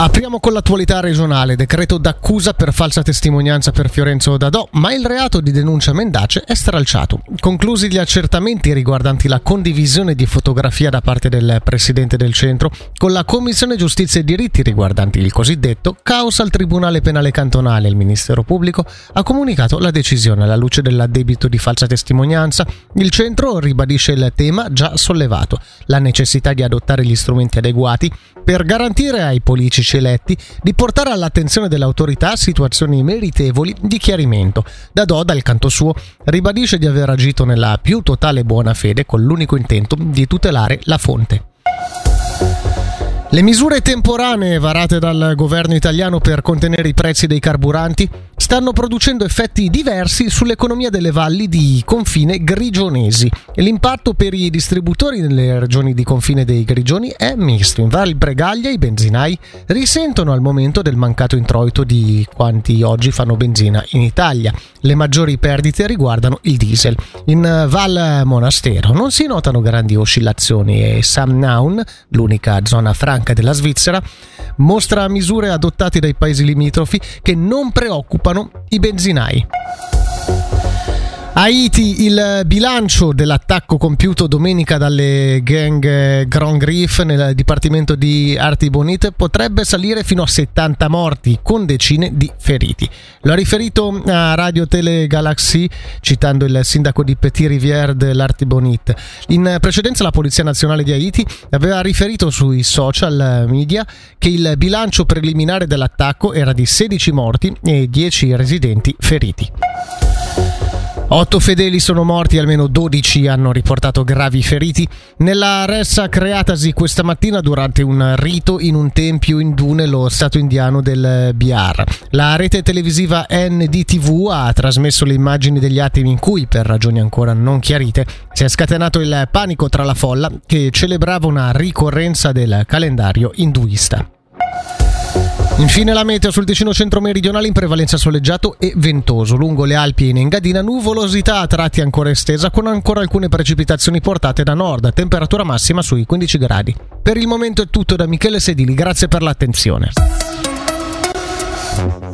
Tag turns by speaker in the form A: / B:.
A: Apriamo con l'attualità regionale. Decreto d'accusa per falsa testimonianza per Fiorenzo Dadò, ma il reato di denuncia mendace è stralciato. Conclusi gli accertamenti riguardanti la condivisione di fotografia da parte del presidente del centro con la Commissione Giustizia e Diritti riguardanti il cosiddetto caos al Tribunale Penale Cantonale, il Ministero Pubblico ha comunicato la decisione alla luce dell'addebito di falsa testimonianza. Il centro ribadisce il tema già sollevato, la necessità di adottare gli strumenti adeguati per garantire ai politici eletti di portare all'attenzione dell'autorità situazioni meritevoli di chiarimento. Dadò, dal canto suo, ribadisce di aver agito nella più totale buona fede con l'unico intento di tutelare la fonte. Le misure temporanee varate dal governo italiano per contenere i prezzi dei carburanti stanno producendo effetti diversi sull'economia delle valli di confine grigionesi. L'impatto per i distributori nelle regioni di confine dei Grigioni è misto. In Val Bregaglia i benzinai risentono al momento del mancato introito di quanti oggi fanno benzina in Italia. Le maggiori perdite riguardano il diesel. In Val Monastero non si notano grandi oscillazioni e Samnaun, l'unica zona franca della Svizzera, mostra misure adottate dai paesi limitrofi che non preoccupano i benzinai. Haiti, il bilancio dell'attacco compiuto domenica dalle gang Grand Grif nel dipartimento di Artibonite potrebbe salire fino a 70 morti con decine di feriti. Lo ha riferito a Radio Tele Galaxy citando il sindaco di Petit Rivière dell'Artibonite. In precedenza la Polizia Nazionale di Haiti aveva riferito sui social media che il bilancio preliminare dell'attacco era di 16 morti e 10 residenti feriti. 8 fedeli sono morti e almeno 12 hanno riportato gravi feriti nella ressa creatasi questa mattina durante un rito in un tempio indù nello stato indiano del Bihar. La rete televisiva NDTV ha trasmesso le immagini degli attimi in cui, per ragioni ancora non chiarite, si è scatenato il panico tra la folla che celebrava una ricorrenza del calendario induista. Infine la meteo sul Ticino centro-meridionale in prevalenza soleggiato e ventoso. Lungo le Alpi e in Engadina nuvolosità a tratti ancora estesa con ancora alcune precipitazioni portate da nord, temperatura massima sui 15 gradi. Per il momento è tutto da Michele Sedili, grazie per l'attenzione.